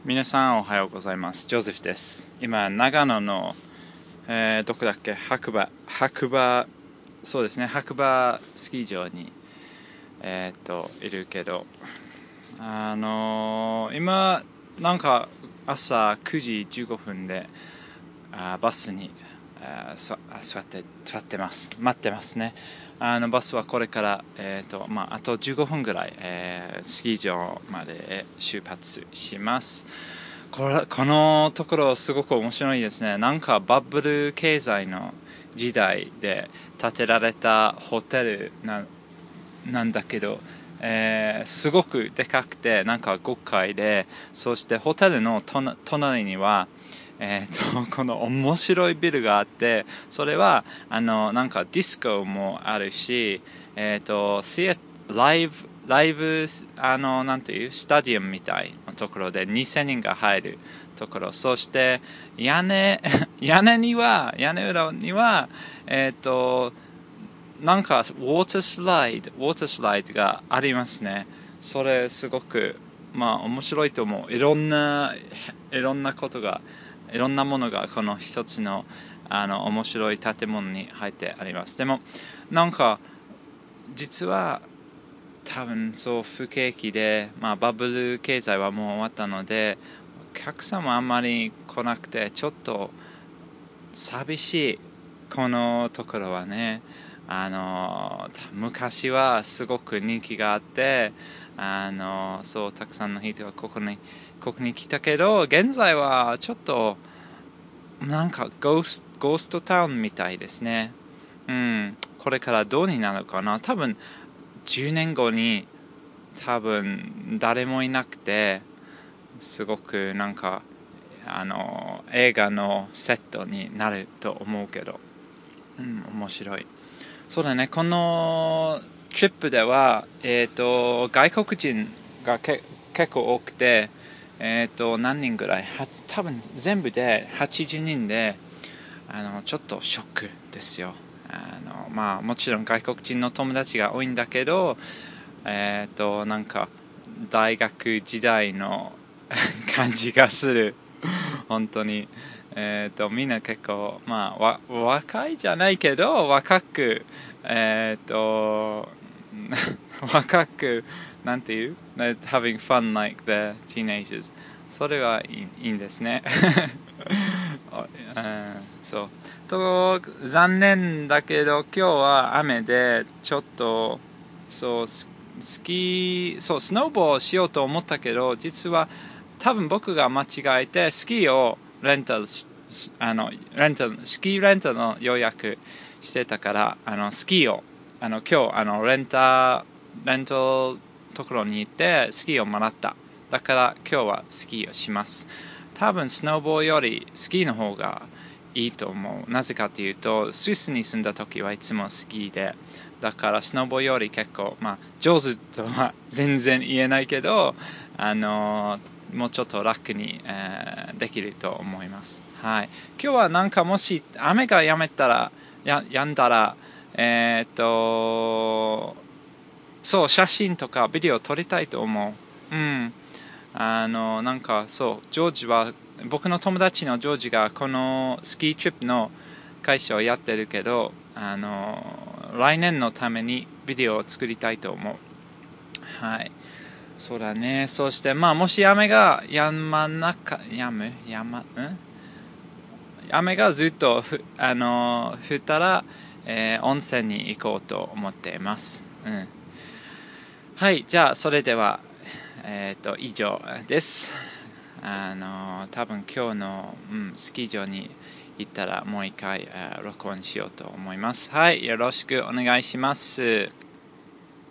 皆さんおはようございます。ジョゼフです。今長野の、どこだっけ、そうですね、白馬スキー場にいるけど、今なんか朝9時15分でバスに座ってます。待ってますね。バスはこれから、あと15分ぐらい、スキー場まで出発します。このところすごく面白いですね。なんかバブル経済の時代で建てられたホテルなんだけど、すごくでかくてなんか5階で、そしてホテルの隣にはこの面白いビルがあって、それはなんかディスコもあるし、ライブなんていうスタジアムみたいなところで2000人が入るところ、そして屋根裏にはなんかウォータースライドがありますね。それすごく面白いと思う。いろんなことが、いろんなものがこの一つの面白い建物に入ってあります。でもなんか実は多分そう不景気で、バブル経済はもう終わったので、お客さんもあんまり来なくてちょっと寂しい、このところはね。昔はすごく人気があって、そうたくさんの人がここに来たけど、現在はちょっとなんかゴーストタウンみたいですね。これからどうになるかな。多分10年後に多分誰もいなくて、すごくなんか映画のセットになると思うけど、面白い。そうだね、このトリップでは、外国人が結構多くて、何人ぐらい、多分全部で80人で、ちょっとショックですよ。もちろん外国人の友達が多いんだけど、なんか大学時代の感じがする。本当に。みんな結構、若いじゃないけど、若く、若く、なんていう having fun like the teenagers。それはいいんですね。そう。残念だけど、今日は雨で、ちょっと、そう、スノーボーしようと思ったけど、実は多分僕が間違えて、スキーをスキーレンタルの予約してたから、スキーを、今日、レンタルところに行って、スキーをもらった。だから今日はスキーをします。多分スノーボーよりスキーの方がいいと思う。なぜかというと、スイスに住んだ時はいつもスキーで、だからスノーボーより結構、上手とは全然言えないけど、もうちょっと楽に、できると思います。はい。今日はなんかもし雨が止んだら、そう、写真とかビデオ撮りたいと思う。なんかそう、僕の友達のジョージがこのスキートリップの会社をやってるけど、来年のためにビデオを作りたいと思う。はい。そうだね。そして、もし雨が雨がずっと降ったら、温泉に行こうと思っています。はい、じゃあ、それでは、以上です。多分今日の、スキー場に行ったらもう一回、録音しようと思います。はい、よろしくお願いします。